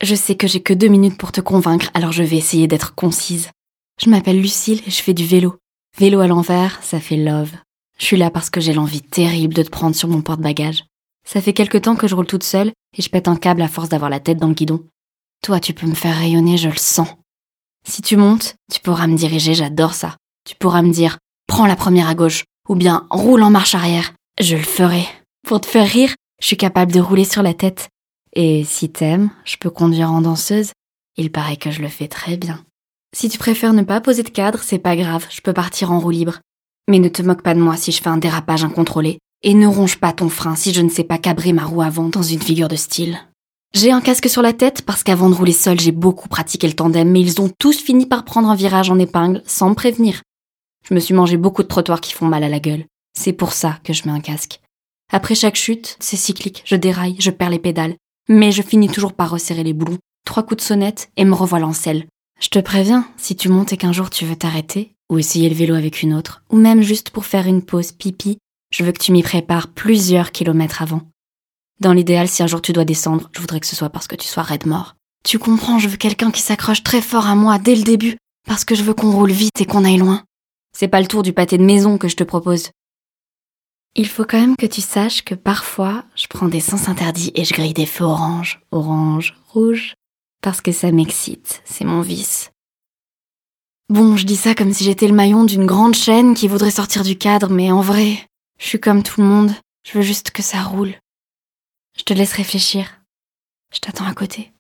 Je sais que j'ai que 2 minutes pour te convaincre, alors je vais essayer d'être concise. Je m'appelle Lucille et je fais du vélo. Vélo à l'envers, ça fait love. Je suis là parce que j'ai l'envie terrible de te prendre sur mon porte-bagages. Ça fait quelque temps que je roule toute seule et je pète un câble à force d'avoir la tête dans le guidon. Toi, tu peux me faire rayonner, je le sens. Si tu montes, tu pourras me diriger, j'adore ça. Tu pourras me dire « Prends la première à gauche » ou bien « Roule en marche arrière ». Je le ferai. Pour te faire rire, je suis capable de rouler sur la tête. Et si t'aimes, je peux conduire en danseuse. Il paraît que je le fais très bien. Si tu préfères ne pas poser de cadre, c'est pas grave, je peux partir en roue libre. Mais ne te moque pas de moi si je fais un dérapage incontrôlé. Et ne ronge pas ton frein si je ne sais pas cabrer ma roue avant dans une figure de style. J'ai un casque sur la tête parce qu'avant de rouler seule, j'ai beaucoup pratiqué le tandem, mais ils ont tous fini par prendre un virage en épingle sans me prévenir. Je me suis mangé beaucoup de trottoirs qui font mal à la gueule. C'est pour ça que je mets un casque. Après chaque chute, c'est cyclique, je déraille, je perds les pédales. Mais je finis toujours par resserrer les boulons. 3 coups de sonnette et me revoilà en selle. Je te préviens, si tu montes et qu'un jour tu veux t'arrêter, ou essayer le vélo avec une autre, ou même juste pour faire une pause pipi, je veux que tu m'y prépares plusieurs kilomètres avant. Dans l'idéal, si un jour tu dois descendre, je voudrais que ce soit parce que tu sois raide mort. Tu comprends, je veux quelqu'un qui s'accroche très fort à moi dès le début, parce que je veux qu'on roule vite et qu'on aille loin. C'est pas le tour du pâté de maison que je te propose. Il faut quand même que tu saches que parfois, je prends des sens interdits et je grille des feux orange, rouge, parce que ça m'excite, c'est mon vice. Bon, je dis ça comme si j'étais le maillon d'une grande chaîne qui voudrait sortir du cadre, mais en vrai, je suis comme tout le monde, je veux juste que ça roule. Je te laisse réfléchir. Je t'attends à côté.